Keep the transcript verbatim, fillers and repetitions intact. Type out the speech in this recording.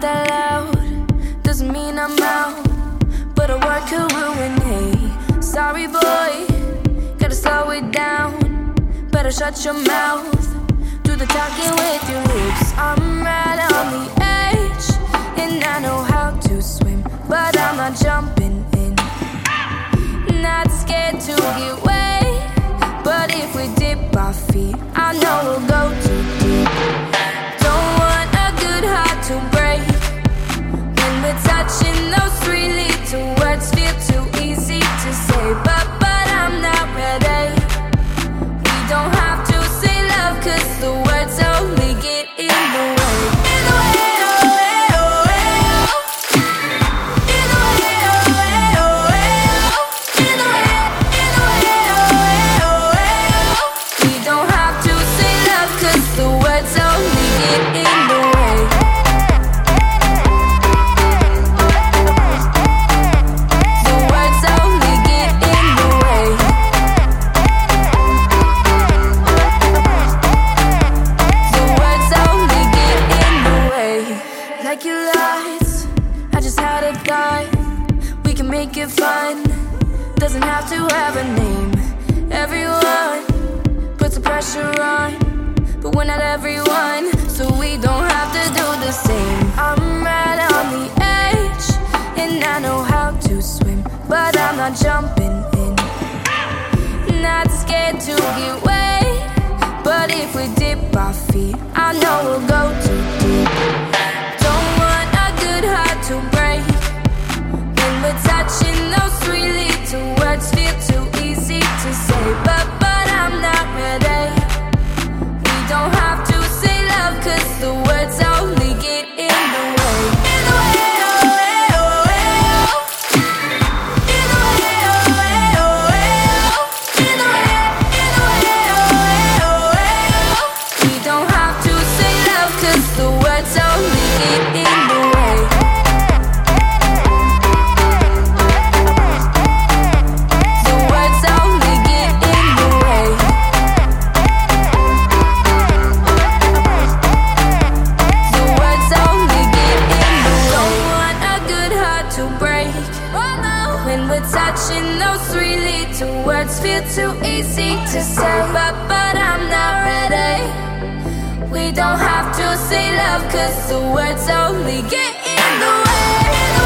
that loud, doesn't mean I'm out, but a word could ruin. Hey, sorry boy, gotta slow it down. Better shut your mouth, do the talking with your lips. I'm right on the edge, and I know how to swim, but I'm not jumping in. Not scared to get wet, but if we dip our feet, I know we'll go too deep. Don't want a good heart to break. When we're touching those three little words, feel too easy to say, but but I'm not ready. We don't have to say love, cause the words only get in the way. In the way, oh, way, oh, way, oh. In the way, oh, way, oh, way, oh. In the way, in the way, oh, way, oh, way, oh. We don't have to say love, cause the words only get in the way. The words only get in the way. The words only get in the way. Like your lights, I just had a thought. We can make it fun, doesn't have to have a name. Everyone puts the pressure on, but we're not everyone, so we don't have to do the same. I'm right on the edge, and I know how to swim, but I'm not jumping in. Not scared to get wet, but if we dip our feet, I know we'll go too deep. Don't want a good heart to break. When we're touching those three little words, feel too easy to say, but but I'm not ready. We don't have to say love, cause the words only get in the way. In the way, oh, way, oh, way, oh. In the way, oh, way, oh, way, oh. In the way, in the way, oh, way, oh, way, oh. We don't have to say love, cause the words only get in the way. The words only get in the way. The words only get in the way. Don't want a good heart to break. When we're touching those three little words, feel too easy to say, but but I'm not ready. We don't have to say love, cause the words only get in the way.